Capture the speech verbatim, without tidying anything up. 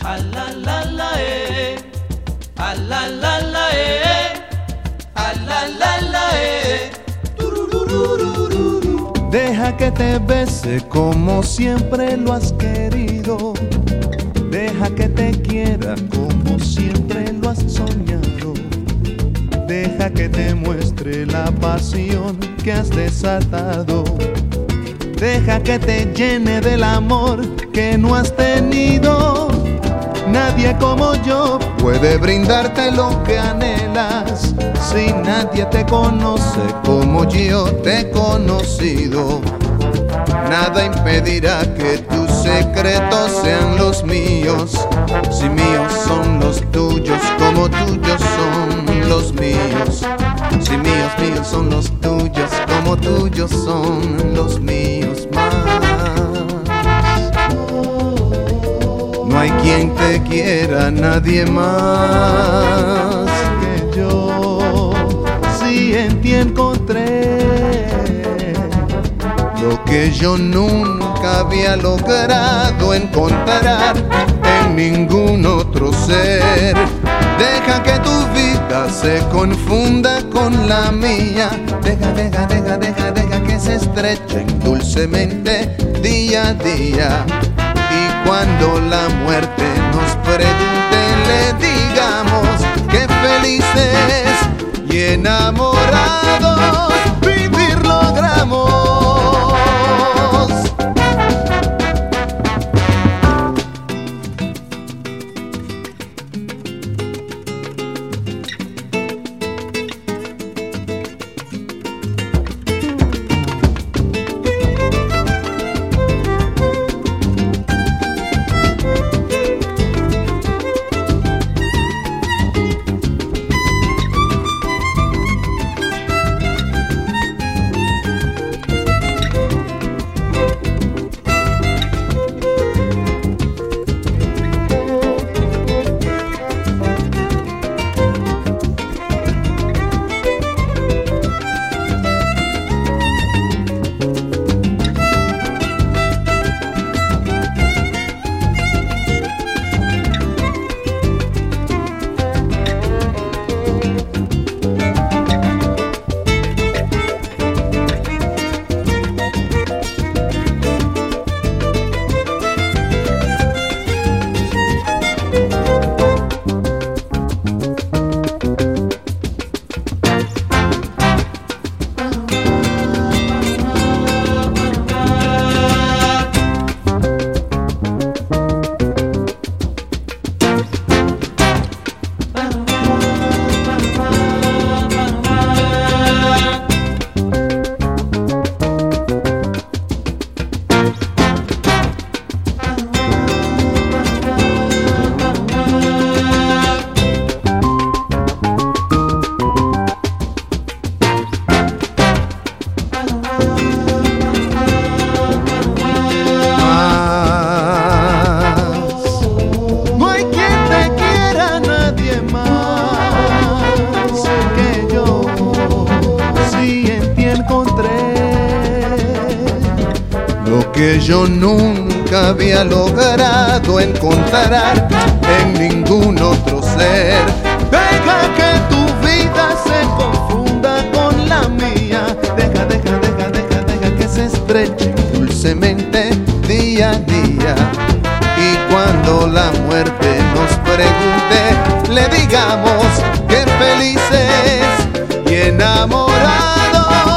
A la la la eh, a la la la eh, a la la la eh. Deja que te bese como siempre lo has querido. Deja que te quiera como siempre lo has soñado. Deja que te muestre la pasión que has desatado. Deja que te llene del amor que no has tenido. Nadie como yo puede brindarte lo que anhelas. Si nadie te conoce como yo te he conocido, nada impedirá que tus secretos sean los míos. Si míos son los tuyos, como tuyos son los míos. Si míos, míos son los tuyos, como tuyos son los míos más. No hay quien te quiera, nadie más que yo. Si en ti encontré lo que yo nunca había logrado encontrar en ningún otro ser. Deja que tu vida se confunda con la mía. Deja, deja, deja, deja, deja que se estrechen dulcemente día a día. Y cuando la muerte nos pregunte, le digamos que felices y enamorados vivir logramos. Que yo nunca había logrado encontrar en ningún otro ser. Deja que tu vida se confunda con la mía. Deja, deja, deja, deja, deja que se estrechen dulcemente día a día. Y cuando la muerte nos pregunte, le digamos que felices y enamorados